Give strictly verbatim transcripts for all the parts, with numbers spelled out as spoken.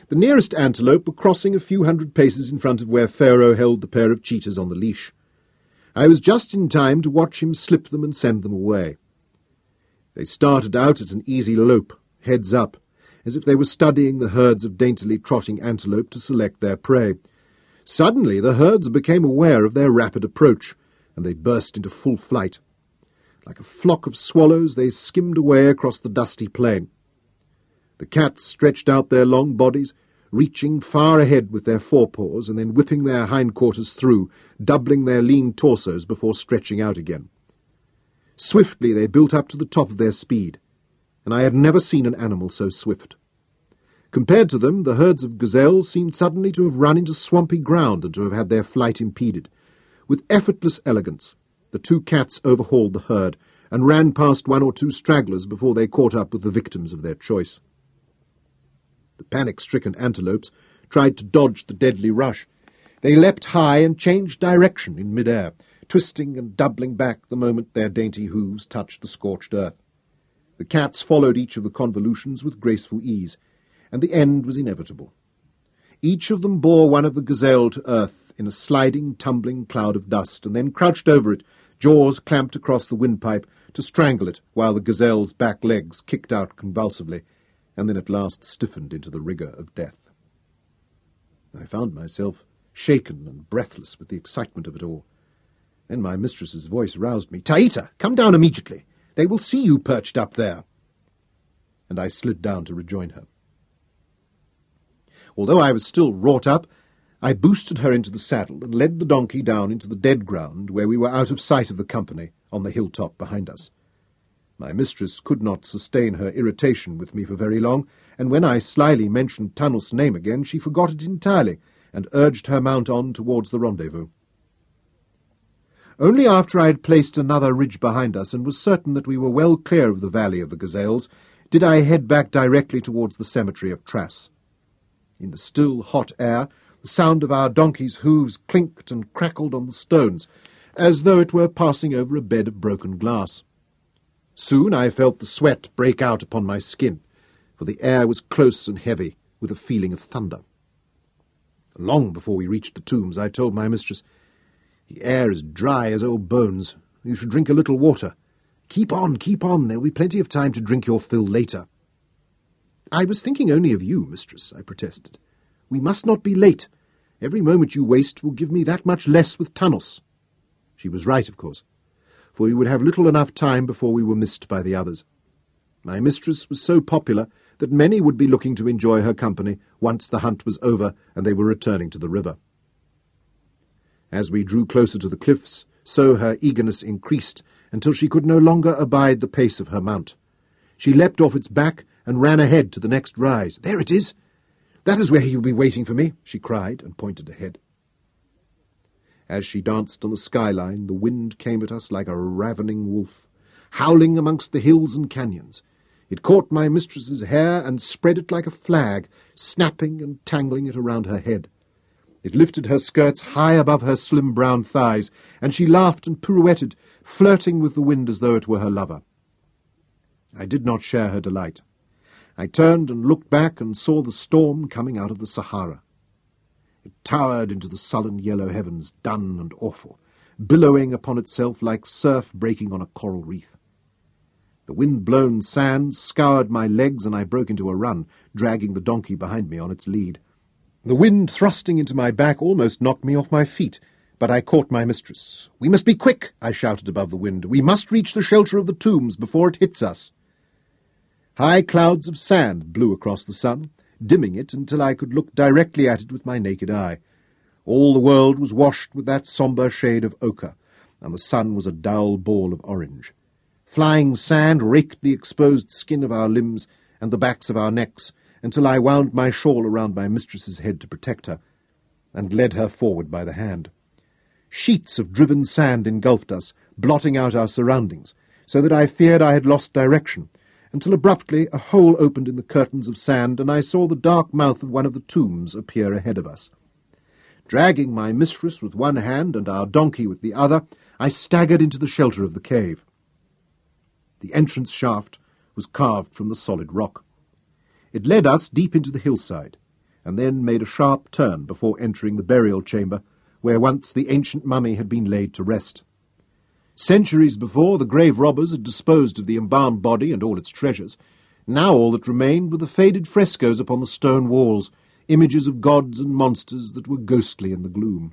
The nearest antelope were crossing a few hundred paces in front of where Pharaoh held the pair of cheetahs on the leash. I was just in time to watch him slip them and send them away. They started out at an easy lope, heads up, as if they were studying the herds of daintily trotting antelope to select their prey. Suddenly the herds became aware of their rapid approach, and they burst into full flight. Like a flock of swallows, they skimmed away across the dusty plain. The cats stretched out their long bodies, reaching far ahead with their forepaws and then whipping their hindquarters through, doubling their lean torsos before stretching out again. Swiftly they built up to the top of their speed, and I had never seen an animal so swift. Compared to them, the herds of gazelles seemed suddenly to have run into swampy ground and to have had their flight impeded. With effortless elegance, the two cats overhauled the herd and ran past one or two stragglers before they caught up with the victims of their choice. The panic-stricken antelopes tried to dodge the deadly rush. They leapt high and changed direction in mid-air, twisting and doubling back the moment their dainty hooves touched the scorched earth. The cats followed each of the convolutions with graceful ease, and the end was inevitable. Each of them bore one of the gazelle to earth in a sliding, tumbling cloud of dust, and then crouched over it, jaws clamped across the windpipe, to strangle it while the gazelle's back legs kicked out convulsively, and then at last stiffened into the rigour of death. I found myself shaken and breathless with the excitement of it all. Then my mistress's voice roused me. "Taita, come down immediately. They will see you perched up there." And I slid down to rejoin her. Although I was still wrought up, I boosted her into the saddle and led the donkey down into the dead ground where we were out of sight of the company on the hilltop behind us. My mistress could not sustain her irritation with me for very long, and when I slyly mentioned Tanus' name again, she forgot it entirely and urged her mount on towards the rendezvous. Only after I had placed another ridge behind us and was certain that we were well clear of the valley of the gazelles did I head back directly towards the cemetery of Trass. In the still, hot air, the sound of our donkey's hooves clinked and crackled on the stones, as though it were passing over a bed of broken glass. Soon I felt the sweat break out upon my skin, for the air was close and heavy, with a feeling of thunder. Long before we reached the tombs, I told my mistress, "The air is dry as old bones. You should drink a little water. Keep on, keep on. There will be plenty of time to drink your fill later." "I was thinking only of you, mistress," I protested. "We must not be late. Every moment you waste will give me that much less with Tanus." She was right, of course, for we would have little enough time before we were missed by the others. My mistress was so popular that many would be looking to enjoy her company once the hunt was over and they were returning to the river. As we drew closer to the cliffs, so her eagerness increased until she could no longer abide the pace of her mount. She leapt off its back and ran ahead to the next rise. "There it is! That is where he will be waiting for me," she cried, and pointed ahead. As she danced on the skyline, the wind came at us like a ravening wolf, howling amongst the hills and canyons. It caught my mistress's hair and spread it like a flag, snapping and tangling it around her head. It lifted her skirts high above her slim brown thighs, and she laughed and pirouetted, flirting with the wind as though it were her lover. I did not share her delight. I turned and looked back and saw the storm coming out of the Sahara. It towered into the sullen yellow heavens, dun and awful, billowing upon itself like surf breaking on a coral reef. The wind-blown sand scoured my legs, and I broke into a run, dragging the donkey behind me on its lead. The wind thrusting into my back almost knocked me off my feet, but I caught my mistress. "We must be quick," I shouted above the wind. "We must reach the shelter of the tombs before it hits us." High clouds of sand blew across the sun, dimming it until I could look directly at it with my naked eye. All the world was washed with that sombre shade of ochre, and the sun was a dull ball of orange. Flying sand raked the exposed skin of our limbs and the backs of our necks, until I wound my shawl around my mistress's head to protect her, and led her forward by the hand. Sheets of driven sand engulfed us, blotting out our surroundings, so that I feared I had lost direction, until abruptly a hole opened in the curtains of sand, and I saw the dark mouth of one of the tombs appear ahead of us. Dragging my mistress with one hand and our donkey with the other, I staggered into the shelter of the cave. The entrance shaft was carved from the solid rock. It led us deep into the hillside, and then made a sharp turn before entering the burial chamber, where once the ancient mummy had been laid to rest. Centuries before, the grave robbers had disposed of the embalmed body and all its treasures. Now all that remained were the faded frescoes upon the stone walls, images of gods and monsters that were ghostly in the gloom.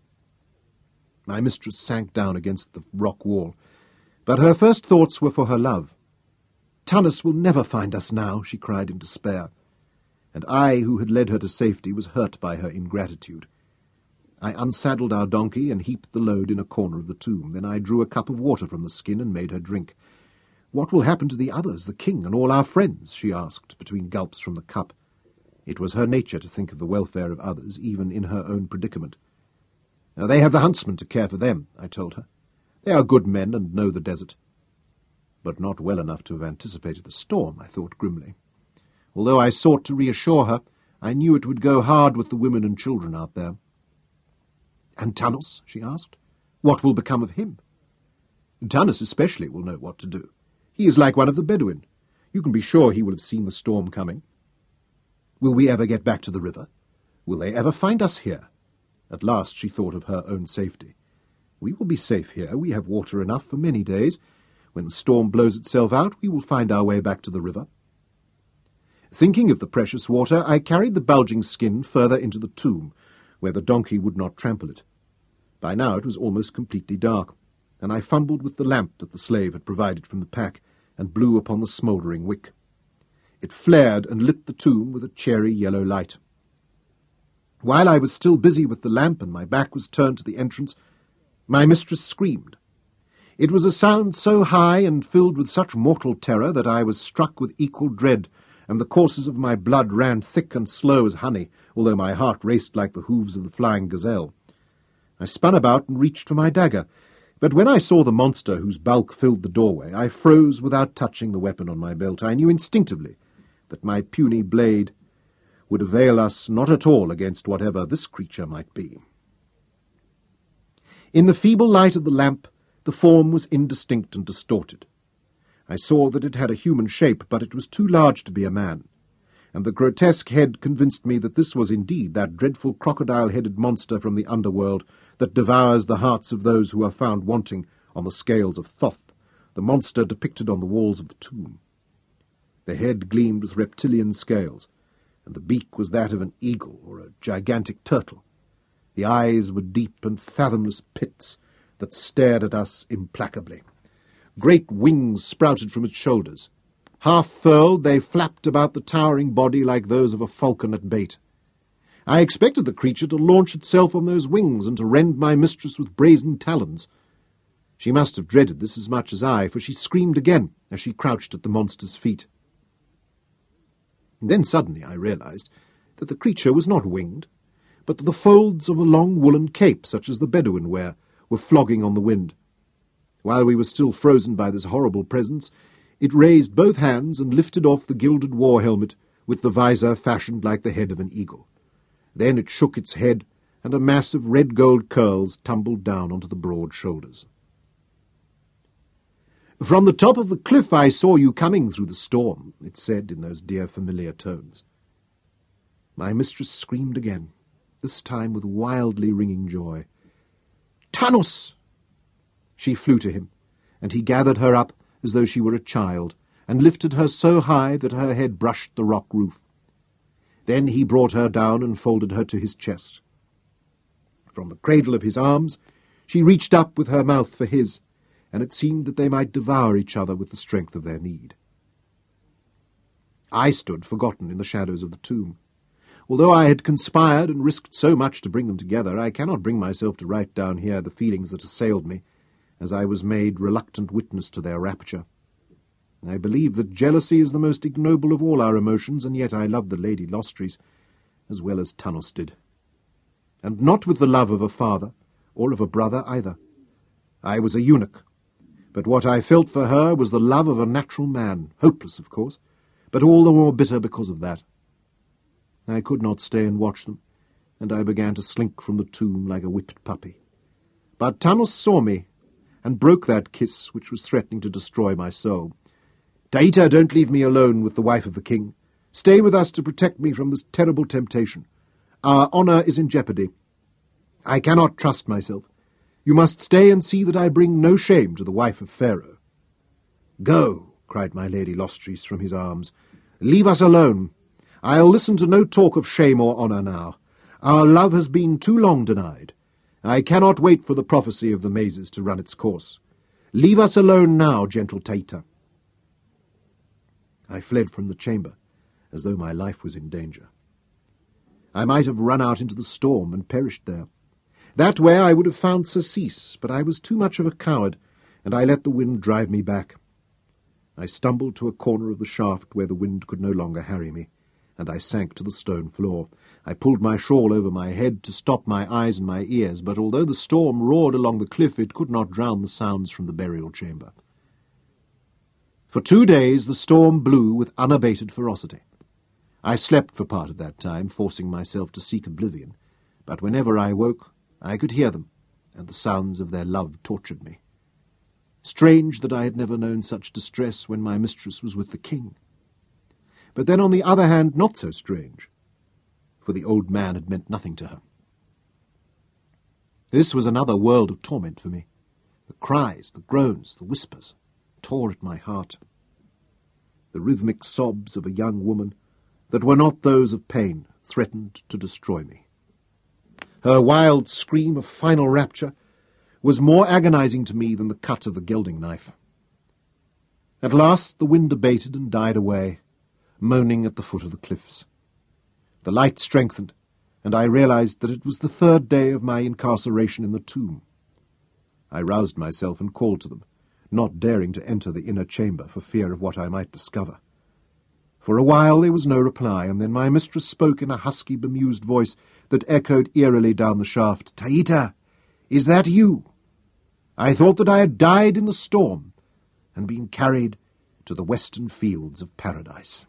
My mistress sank down against the rock wall, but her first thoughts were for her love. "Tunnus will never find us now," she cried in despair, and I, who had led her to safety, was hurt by her ingratitude. I unsaddled our donkey and heaped the load in a corner of the tomb. Then I drew a cup of water from the skin and made her drink. "What will happen to the others, the king and all our friends?" she asked, between gulps from the cup. It was her nature to think of the welfare of others, even in her own predicament. "Now they have the huntsmen to care for them," I told her. "They are good men and know the desert." But not well enough to have anticipated the storm, I thought grimly. Although I sought to reassure her, I knew it would go hard with the women and children out there. "And Tunnus?" she asked. "What will become of him?" "Tunnus especially will know what to do. He is like one of the Bedouin. You can be sure he will have seen the storm coming." "Will we ever get back to the river? Will they ever find us here?" At last she thought of her own safety. "We will be safe here. We have water enough for many days. When the storm blows itself out, we will find our way back to the river." Thinking of the precious water, I carried the bulging skin further into the tomb, where the donkey would not trample it. By now it was almost completely dark, and I fumbled with the lamp that the slave had provided from the pack, and blew upon the smouldering wick. It flared and lit the tomb with a cheery yellow light. While I was still busy with the lamp and my back was turned to the entrance, my mistress screamed. It was a sound so high and filled with such mortal terror that I was struck with equal dread, and the courses of my blood ran thick and slow as honey, although my heart raced like the hoofs of the flying gazelle. I spun about and reached for my dagger, but when I saw the monster whose bulk filled the doorway, I froze without touching the weapon on my belt. I knew instinctively that my puny blade would avail us not at all against whatever this creature might be. In the feeble light of the lamp, the form was indistinct and distorted. I saw that it had a human shape, but it was too large to be a man, and the grotesque head convinced me that this was indeed that dreadful crocodile-headed monster from the underworld that devours the hearts of those who are found wanting on the scales of Thoth, the monster depicted on the walls of the tomb. The head gleamed with reptilian scales, and the beak was that of an eagle or a gigantic turtle. The eyes were deep and fathomless pits that stared at us implacably. Great wings sprouted from its shoulders. Half furled, they flapped about the towering body like those of a falcon at bait. I expected the creature to launch itself on those wings and to rend my mistress with brazen talons. She must have dreaded this as much as I, for she screamed again as she crouched at the monster's feet. And then suddenly I realized that the creature was not winged, but the folds of a long woolen cape, such as the Bedouin wear, were flogging on the wind. While we were still frozen by this horrible presence, it raised both hands and lifted off the gilded war helmet with the visor fashioned like the head of an eagle. Then it shook its head, and a mass of red-gold curls tumbled down onto the broad shoulders. "From the top of the cliff I saw you coming through the storm," it said in those dear familiar tones. My mistress screamed again, this time with wildly ringing joy. "Tunnus!" She flew to him, and he gathered her up as though she were a child, and lifted her so high that her head brushed the rock roof. Then he brought her down and folded her to his chest. From the cradle of his arms she reached up with her mouth for his, and it seemed that they might devour each other with the strength of their need. I stood forgotten in the shadows of the tomb. Although I had conspired and risked so much to bring them together, I cannot bring myself to write down here the feelings that assailed me, as I was made reluctant witness to their rapture. I believe that jealousy is the most ignoble of all our emotions, and yet I loved the Lady Lostris as well as Tunnus did. And not with the love of a father, or of a brother either. I was a eunuch, but what I felt for her was the love of a natural man, hopeless, of course, but all the more bitter because of that. I could not stay and watch them, and I began to slink from the tomb like a whipped puppy. But Tunnus saw me, and broke that kiss which was threatening to destroy my soul. "Taita, don't leave me alone with the wife of the king. Stay with us to protect me from this terrible temptation. Our honour is in jeopardy. I cannot trust myself. You must stay and see that I bring no shame to the wife of Pharaoh." "Go," cried my Lady Lostris from his arms. "Leave us alone. I'll listen to no talk of shame or honour now. Our love has been too long denied. I cannot wait for the prophecy of the mazes to run its course. Leave us alone now, gentle Taita." I fled from the chamber, as though my life was in danger. I might have run out into the storm and perished there. That way I would have found surcease, but I was too much of a coward, and I let the wind drive me back. I stumbled to a corner of the shaft where the wind could no longer harry me, and I sank to the stone floor. I pulled my shawl over my head to stop my eyes and my ears, but although the storm roared along the cliff, it could not drown the sounds from the burial chamber. For two days the storm blew with unabated ferocity. I slept for part of that time, forcing myself to seek oblivion, but whenever I woke, I could hear them, and the sounds of their love tortured me. Strange that I had never known such distress when my mistress was with the king. But then, on the other hand, not so strange, for the old man had meant nothing to her. This was another world of torment for me. The cries, the groans, the whispers tore at my heart. The rhythmic sobs of a young woman that were not those of pain threatened to destroy me. Her wild scream of final rapture was more agonizing to me than the cut of the gelding knife. At last the wind abated and died away, moaning at the foot of the cliffs. The light strengthened, and I realized that it was the third day of my incarceration in the tomb. I roused myself and called to them, not daring to enter the inner chamber for fear of what I might discover. For a while there was no reply, and then my mistress spoke in a husky, bemused voice that echoed eerily down the shaft. "Taita, is that you? I thought that I had died in the storm and been carried to the western fields of paradise."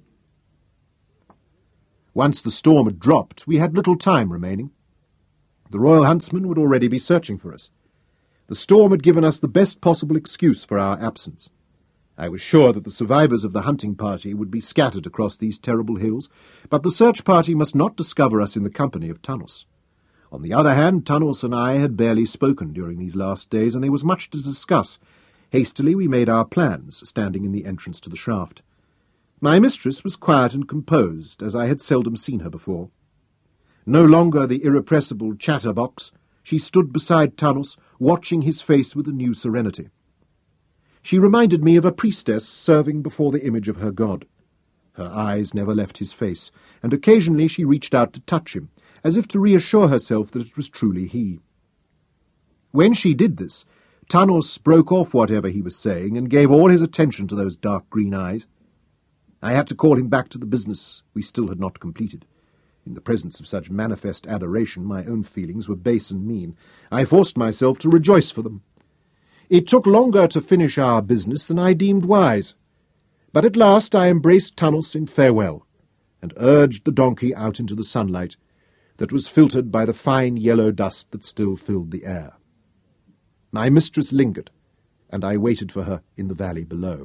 Once the storm had dropped, we had little time remaining. The royal huntsmen would already be searching for us. The storm had given us the best possible excuse for our absence. I was sure that the survivors of the hunting party would be scattered across these terrible hills, but the search party must not discover us in the company of Tanos. On the other hand, Tanos and I had barely spoken during these last days, and there was much to discuss. Hastily we made our plans, standing in the entrance to the shaft. My mistress was quiet and composed, as I had seldom seen her before. No longer the irrepressible chatterbox, she stood beside Tanos, watching his face with a new serenity. She reminded me of a priestess serving before the image of her god. Her eyes never left his face, and occasionally she reached out to touch him, as if to reassure herself that it was truly he. When she did this, Tanos broke off whatever he was saying and gave all his attention to those dark green eyes. I had to call him back to the business we still had not completed. In the presence of such manifest adoration, my own feelings were base and mean. I forced myself to rejoice for them. It took longer to finish our business than I deemed wise, but at last I embraced Tanos in farewell, and urged the donkey out into the sunlight that was filtered by the fine yellow dust that still filled the air. My mistress lingered, and I waited for her in the valley below.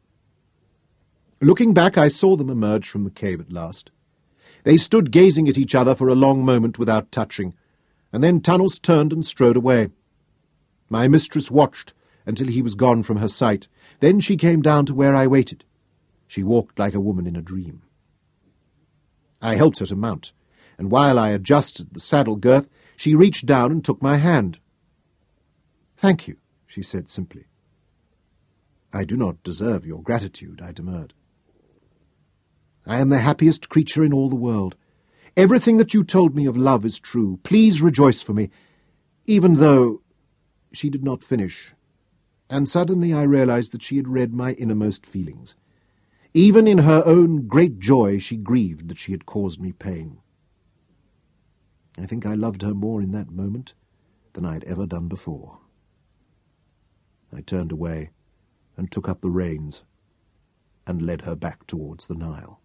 Looking back, I saw them emerge from the cave at last. They stood gazing at each other for a long moment without touching, and then Tanos turned and strode away. My mistress watched until he was gone from her sight. Then she came down to where I waited. She walked like a woman in a dream. I helped her to mount, and while I adjusted the saddle girth, she reached down and took my hand. "Thank you," she said simply. "I do not deserve your gratitude," I demurred. "I am the happiest creature in all the world. Everything that you told me of love is true. Please rejoice for me, even though—" She did not finish, and suddenly I realized that she had read my innermost feelings. Even in her own great joy she grieved that she had caused me pain. I think I loved her more in that moment than I had ever done before. I turned away and took up the reins and led her back towards the Nile.